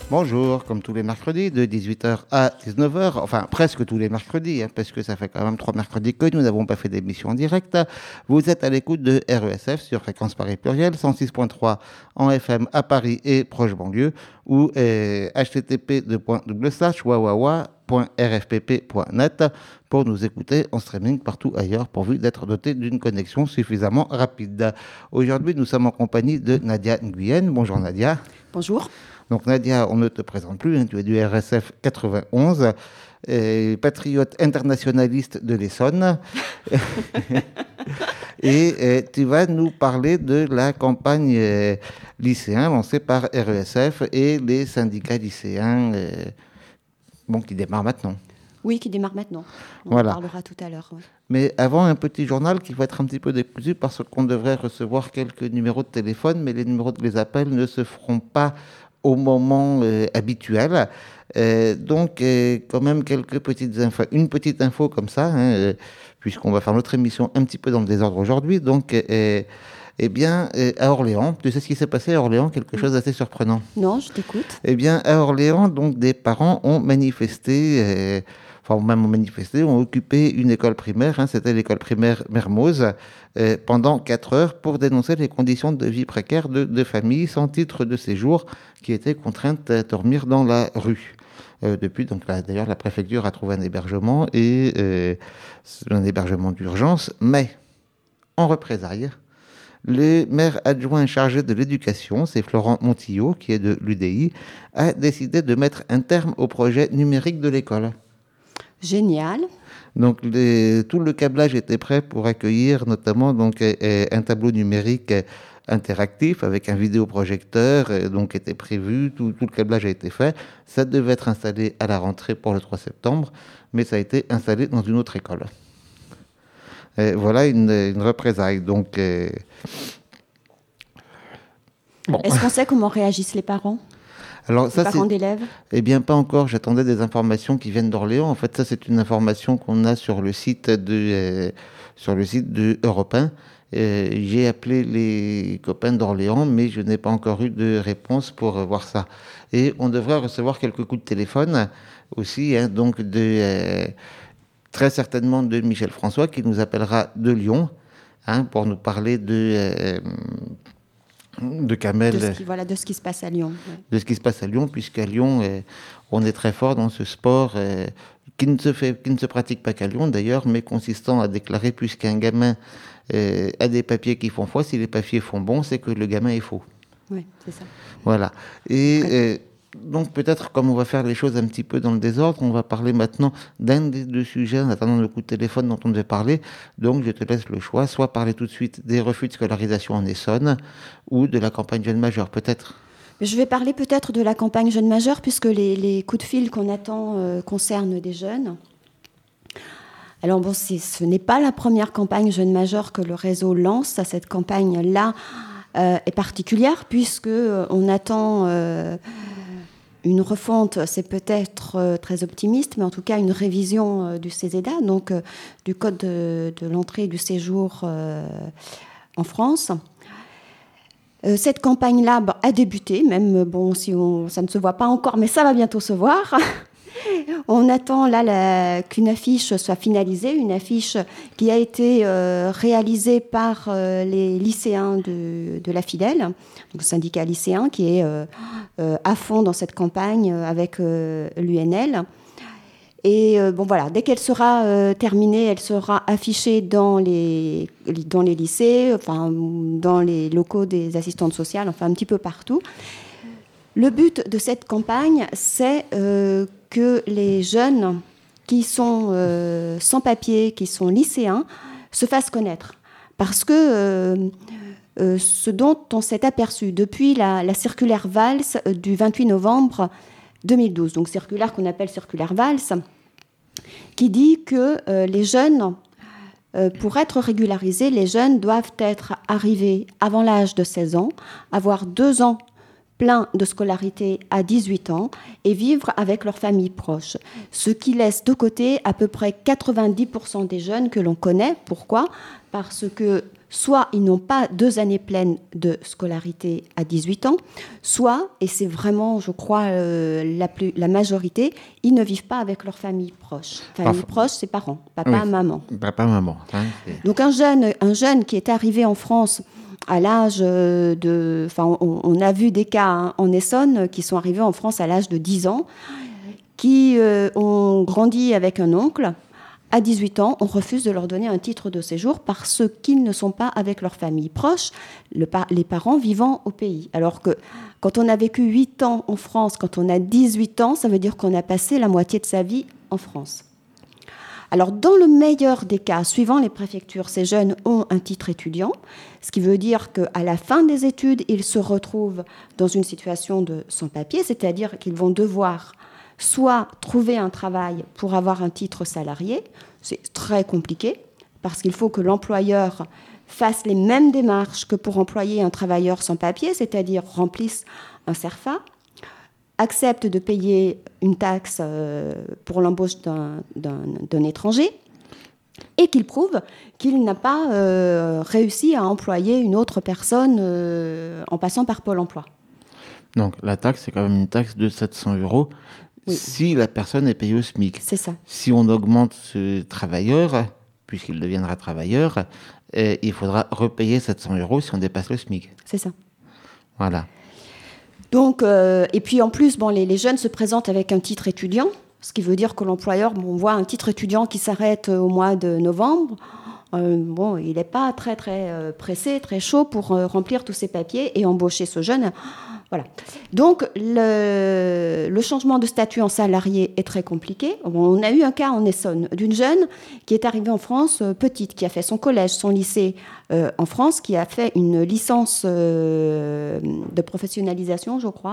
Bonjour, comme tous les mercredis, de 18h à 19h, enfin presque tous les mercredis, parce que ça fait quand même 3 mercredis que nous n'avons pas fait d'émission en direct. Vous êtes à l'écoute de RESF sur Fréquence Paris Pluriel, 106.3 en FM à Paris et proche banlieue, ou http://wawawa.rfpp.net pour nous écouter en streaming partout ailleurs, pourvu d'être doté d'une connexion suffisamment rapide. Aujourd'hui, nous sommes en compagnie de Nadia Nguyen. Bonjour Nadia. Bonjour. Donc Nadia, on ne te présente plus, tu es du RSF 91, patriote internationaliste de l'Essonne. Et tu vas nous parler de la campagne lycéenne lancée par RESF et les syndicats lycéens qui démarrent maintenant. Oui, qui démarre maintenant. On en parlera tout à l'heure. Ouais. Mais avant, un petit journal qui va être un petit peu décousu parce qu'on devrait recevoir quelques numéros de téléphone, mais les numéros des appels ne se feront pas au moment habituel. Donc, quand même, quelques petites infos. Une petite info comme ça, puisqu'on va faire notre émission un petit peu dans le désordre aujourd'hui. Donc, à Orléans, tu sais ce qui s'est passé à Orléans? Quelque chose d'assez surprenant. Non, je t'écoute. Eh bien, à Orléans, donc, des parents ont manifesté... ont occupé une école primaire, c'était l'école primaire Mermoz, pendant 4 heures pour dénoncer les conditions de vie précaires de familles sans titre de séjour qui étaient contraintes à dormir dans la rue. Depuis, donc d'ailleurs, la préfecture a trouvé un hébergement un hébergement d'urgence, mais en représailles, le maire adjoint chargé de l'éducation, c'est Florent Montillot, qui est de l'UDI, a décidé de mettre un terme au projet numérique de l'école. Génial. Donc, tout le câblage était prêt pour accueillir notamment un tableau numérique interactif avec un vidéoprojecteur, donc était prévu, tout le câblage a été fait. Ça devait être installé à la rentrée pour le 3 septembre, mais ça a été installé dans une autre école. Voilà une représailles. Donc, Est-ce qu'on sait comment réagissent les parents? Alors, les parents d'élèves? Eh bien, pas encore. J'attendais des informations qui viennent d'Orléans. En fait, ça, c'est une information qu'on a sur le site de Europe 1. J'ai appelé les copains d'Orléans, mais je n'ai pas encore eu de réponse pour voir ça. Et on devrait recevoir quelques coups de téléphone aussi, très certainement de Michel François, qui nous appellera de Lyon, pour nous parler de Kamel. De ce qui se passe à Lyon. Ouais. De ce qui se passe à Lyon, puisqu'à Lyon, on est très fort dans ce sport qui ne se pratique pas qu'à Lyon d'ailleurs, mais consistant à déclarer puisqu'un gamin a des papiers qui font foi, si les papiers font bon, c'est que le gamin est faux. Oui, c'est ça. Voilà. Et donc peut-être, comme on va faire les choses un petit peu dans le désordre, on va parler maintenant d'un des deux sujets en attendant le coup de téléphone dont on devait parler. Donc je te laisse le choix, soit parler tout de suite des refus de scolarisation en Essonne ou de la campagne Jeunes Majeurs, peut-être. Je vais parler peut-être de la campagne Jeunes Majeurs, puisque les coups de fil qu'on attend concernent des jeunes. Alors bon, ce n'est pas la première campagne Jeunes Majeurs que le réseau lance. Cette campagne-là est particulière, puisqu'on attend... une refonte, c'est peut-être très optimiste, mais en tout cas une révision du CESEDA, donc du Code de l'entrée et du séjour en France. Cette campagne-là a débuté, même ça ne se voit pas encore, mais ça va bientôt se voir. On attend là qu'une affiche soit finalisée, une affiche qui a été réalisée par les lycéens de la Fidèle, donc le syndicat lycéen qui est à fond dans cette campagne avec l'UNL. Et dès qu'elle sera terminée, elle sera affichée dans les lycées, dans les locaux des assistantes sociales, un petit peu partout. Le but de cette campagne, c'est que les jeunes qui sont sans papier, qui sont lycéens, se fassent connaître. Parce que ce dont on s'est aperçu depuis la circulaire Valls du 28 novembre 2012, donc circulaire qu'on appelle circulaire Valls, qui dit que les jeunes, pour être régularisés, les jeunes doivent être arrivés avant l'âge de 16 ans, avoir 2 ans plein de scolarité à 18 ans et vivre avec leur famille proche. Ce qui laisse de côté à peu près 90% des jeunes que l'on connaît. Pourquoi ? Parce que soit ils n'ont pas 2 années pleines de scolarité à 18 ans, soit, et c'est vraiment, je crois, la majorité, ils ne vivent pas avec leur famille proche. Famille proche, c'est parents, papa, maman. Papa, maman. Donc un jeune qui est arrivé en France à l'âge de... Enfin, on a vu des cas en Essonne qui sont arrivés en France à l'âge de 10 ans, qui ont grandi avec un oncle. À 18 ans, on refuse de leur donner un titre de séjour parce qu'ils ne sont pas avec leur famille proche, les parents vivant au pays. Alors que quand on a vécu 8 ans en France, quand on a 18 ans, ça veut dire qu'on a passé la moitié de sa vie en France. Alors, dans le meilleur des cas, suivant les préfectures, ces jeunes ont un titre étudiant, ce qui veut dire qu'à la fin des études, ils se retrouvent dans une situation de sans-papier, c'est-à-dire qu'ils vont devoir soit trouver un travail pour avoir un titre salarié, c'est très compliqué, parce qu'il faut que l'employeur fasse les mêmes démarches que pour employer un travailleur sans papier, c'est-à-dire remplisse un CERFA, accepte de payer une taxe pour l'embauche d'un étranger, et qu'il prouve qu'il n'a pas réussi à employer une autre personne en passant par Pôle emploi. Donc la taxe, c'est quand même une taxe de 700 €. Oui. Si la personne est payée au SMIC. C'est ça. Si on augmente ce travailleur, puisqu'il deviendra travailleur, il faudra repayer 700 € si on dépasse le SMIC. C'est ça. Voilà. Donc, et puis en plus, les jeunes se présentent avec un titre étudiant, ce qui veut dire que l'employeur, on voit un titre étudiant qui s'arrête au mois de novembre. Il n'est pas très pressé, très chaud pour remplir tous ces papiers et embaucher ce jeune. Voilà. Donc, le changement de statut en salarié est très compliqué. On a eu un cas en Essonne d'une jeune qui est arrivée en France petite, qui a fait son collège, son lycée en France, qui a fait une licence de professionnalisation, je crois,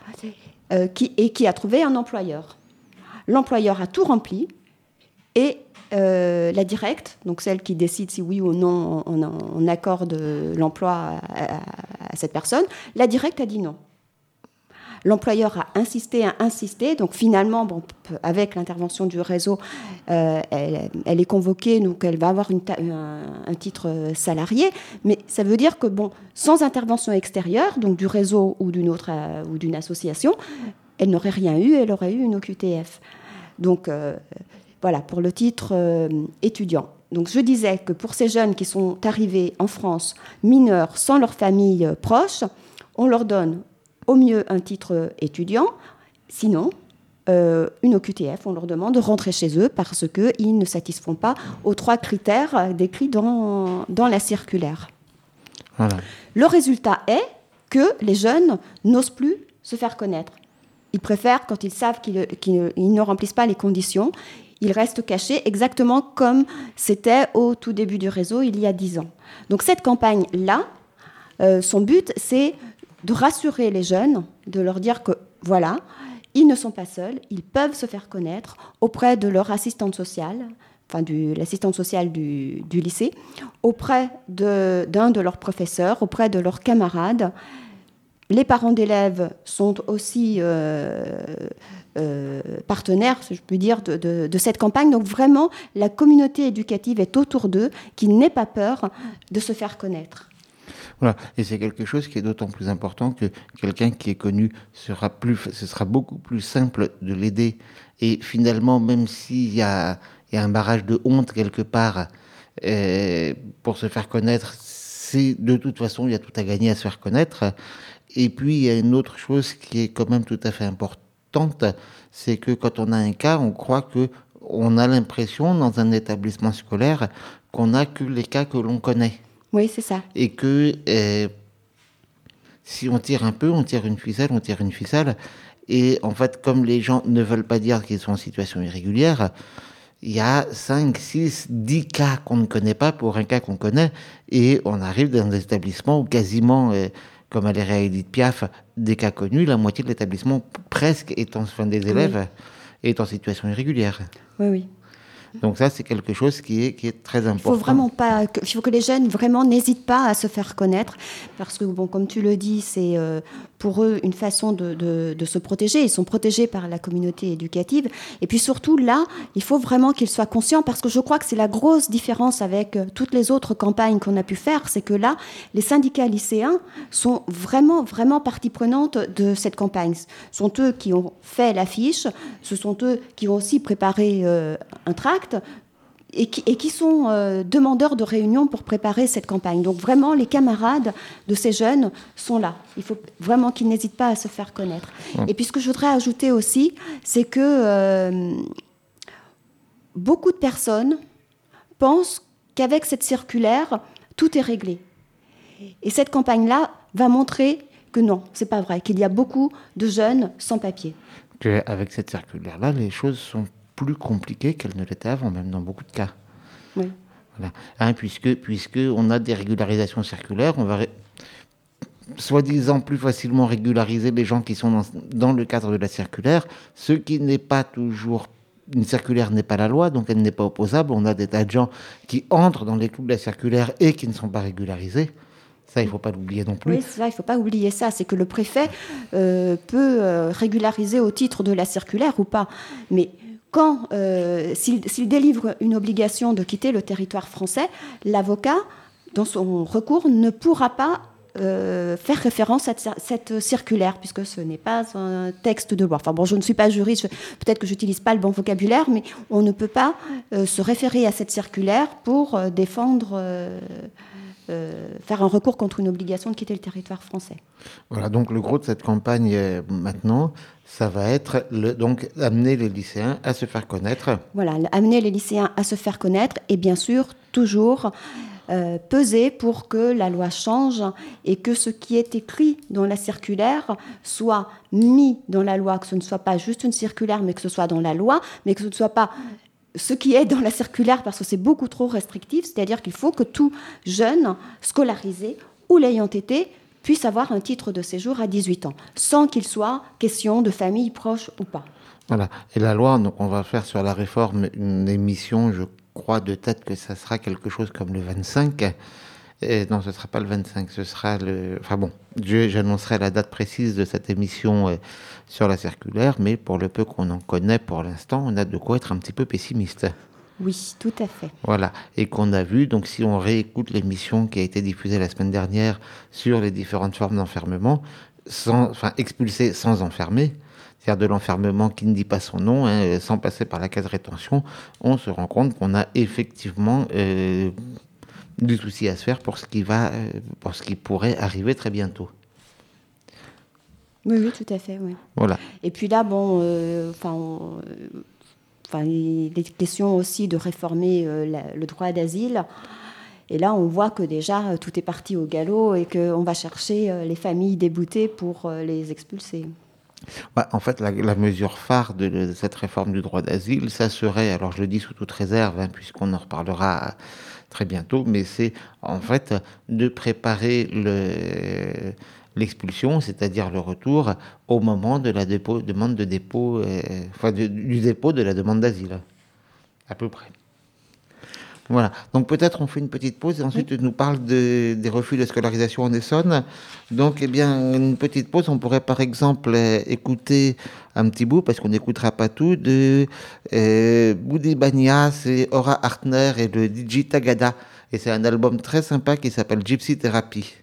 et qui a trouvé un employeur. L'employeur a tout rempli et la directe, donc celle qui décide si oui ou non on accorde l'emploi à cette personne, la directe a dit non. L'employeur a insisté, donc finalement, avec l'intervention du réseau, elle est convoquée, donc elle va avoir un titre salarié, mais ça veut dire que sans intervention extérieure, donc du réseau ou d'une association, elle n'aurait rien eu, elle aurait eu une OQTF. Donc voilà, pour le titre étudiant. Donc je disais que pour ces jeunes qui sont arrivés en France mineurs sans leur famille proche, on leur donne au mieux un titre étudiant, sinon une OQTF, on leur demande de rentrer chez eux parce qu'ils ne satisfont pas aux 3 critères décrits dans la circulaire. Voilà. Le résultat est que les jeunes n'osent plus se faire connaître. Ils préfèrent, quand ils savent qu'ils ne remplissent pas les conditions, ils restent cachés exactement comme c'était au tout début du réseau il y a 10 ans. Donc cette campagne-là, son but, c'est de rassurer les jeunes, de leur dire que voilà, ils ne sont pas seuls, ils peuvent se faire connaître auprès de leur assistante sociale, l'assistante sociale du lycée, auprès d'un de leurs professeurs, auprès de leurs camarades. Les parents d'élèves sont aussi partenaires, si je puis dire, de cette campagne. Donc vraiment, la communauté éducative est autour d'eux, qui n'aient pas peur de se faire connaître. Voilà. Et c'est quelque chose qui est d'autant plus important que quelqu'un qui est connu ce sera beaucoup plus simple de l'aider. Et finalement, même s'il y a un barrage de honte quelque part pour se faire connaître, de toute façon, il y a tout à gagner à se faire connaître. Et puis, il y a une autre chose qui est quand même tout à fait importante, c'est que quand on a un cas, on croit qu'on a l'impression, dans un établissement scolaire, qu'on n'a que les cas que l'on connaît. Oui, c'est ça. Et que si on tire un peu, on tire une ficelle. Et en fait, comme les gens ne veulent pas dire qu'ils sont en situation irrégulière, il y a 5, 6, 10 cas qu'on ne connaît pas pour un cas qu'on connaît. Et on arrive dans des établissements où quasiment, comme à l'ERA Edith Piaf, des cas connus, la moitié de l'établissement presque des élèves est en situation irrégulière. Oui. Donc ça, c'est quelque chose qui est très important. Il faut que les jeunes vraiment n'hésitent pas à se faire connaître, parce que, bon, comme tu le dis, c'est pour eux une façon de se protéger. Ils sont protégés par la communauté éducative. Et puis surtout, là, il faut vraiment qu'ils soient conscients, parce que je crois que c'est la grosse différence avec toutes les autres campagnes qu'on a pu faire, c'est que là, les syndicats lycéens sont vraiment, vraiment partie prenante de cette campagne. Ce sont eux qui ont fait l'affiche, ce sont eux qui ont aussi préparé un tract, et qui sont demandeurs de réunions pour préparer cette campagne. Donc vraiment, les camarades de ces jeunes sont là. Il faut vraiment qu'ils n'hésitent pas à se faire connaître. Et puis ce que je voudrais ajouter aussi, c'est que beaucoup de personnes pensent qu'avec cette circulaire, tout est réglé. Et cette campagne-là va montrer que non, c'est pas vrai, qu'il y a beaucoup de jeunes sans papier. Avec cette circulaire-là, les choses sont plus compliquées qu'elles ne l'étaient avant, même dans beaucoup de cas. Oui. Voilà. Puisque on a des régularisations circulaires, on va soi-disant plus facilement régulariser les gens qui sont dans le cadre de la circulaire, ce qui n'est pas toujours... Une circulaire n'est pas la loi, donc elle n'est pas opposable. On a des tas de gens qui entrent dans les clous de la circulaire et qui ne sont pas régularisés. Ça, il ne faut pas l'oublier non plus. Oui, ça, il ne faut pas oublier ça. C'est que le préfet peut régulariser au titre de la circulaire ou pas. Mais s'il délivre une obligation de quitter le territoire français, l'avocat, dans son recours, ne pourra pas faire référence à cette circulaire, puisque ce n'est pas un texte de loi. Enfin bon, je ne suis pas juriste, peut-être que je n'utilise pas le bon vocabulaire, mais on ne peut pas se référer à cette circulaire pour défendre... faire un recours contre une obligation de quitter le territoire français. Voilà, donc le gros de cette campagne maintenant, ça va être donc amener les lycéens à se faire connaître. Voilà, amener les lycéens à se faire connaître et bien sûr toujours peser pour que la loi change et que ce qui est écrit dans la circulaire soit mis dans la loi, que ce ne soit pas juste une circulaire, mais que ce soit dans la loi, mais que ce ne soit pas ce qui est dans la circulaire, parce que c'est beaucoup trop restrictif, c'est-à-dire qu'il faut que tout jeune scolarisé ou l'ayant été puisse avoir un titre de séjour à 18 ans, sans qu'il soit question de famille proche ou pas. Voilà. Et la loi, donc on va faire sur la réforme une émission, je crois de tête que ça sera quelque chose comme le 25. Et non, ce ne sera pas le 25, ce sera le... Enfin bon, j'annoncerai la date précise de cette émission sur la circulaire, mais pour le peu qu'on en connaît pour l'instant, on a de quoi être un petit peu pessimiste. Oui, tout à fait. Voilà, et qu'on a vu, donc si on réécoute l'émission qui a été diffusée la semaine dernière sur les différentes formes d'enfermement, expulser sans enfermer, c'est-à-dire de l'enfermement qui ne dit pas son nom, sans passer par la case rétention, on se rend compte qu'on a effectivement... du souci à se faire pour ce qui pourrait arriver très bientôt. Oui, tout à fait. Oui. Voilà. Et puis là, bon, il est question aussi de réformer le droit d'asile. Et là, on voit que déjà, tout est parti au galop et qu'on va chercher les familles déboutées pour les expulser. En fait, la mesure phare de cette réforme du droit d'asile, ça serait, alors je le dis sous toute réserve, puisqu'on en reparlera très bientôt, mais c'est en fait de préparer l'expulsion, c'est-à-dire le retour, au moment de la demande de dépôt, du dépôt de la demande d'asile, à peu près. Voilà, donc peut-être on fait une petite pause et ensuite tu nous parles des refus de scolarisation en Essonne. Donc, une petite pause, on pourrait par exemple écouter un petit bout, parce qu'on n'écoutera pas tout, de Boudi Banias et Ora Hartner et le DJ Tagada. Et c'est un album très sympa qui s'appelle Gypsy Therapy.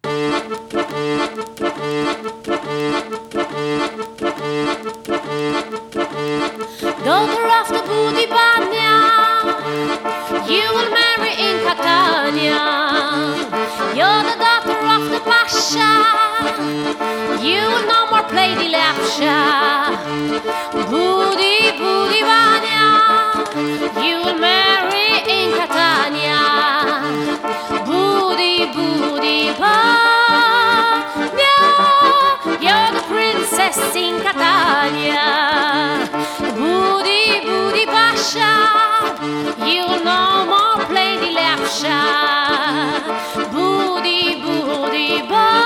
Daughter of the Boudi Banias, you will marry in Catania. You're the daughter of the Pasha. You will no more play the lepcha. Boudi, Boudi Bania. You will marry in Catania. Boudi, Boudi Bania. You're the princess in Catania. Boudi, Boudi Pasha. You will no more play the lepcha. Boudi, Boudi Bania.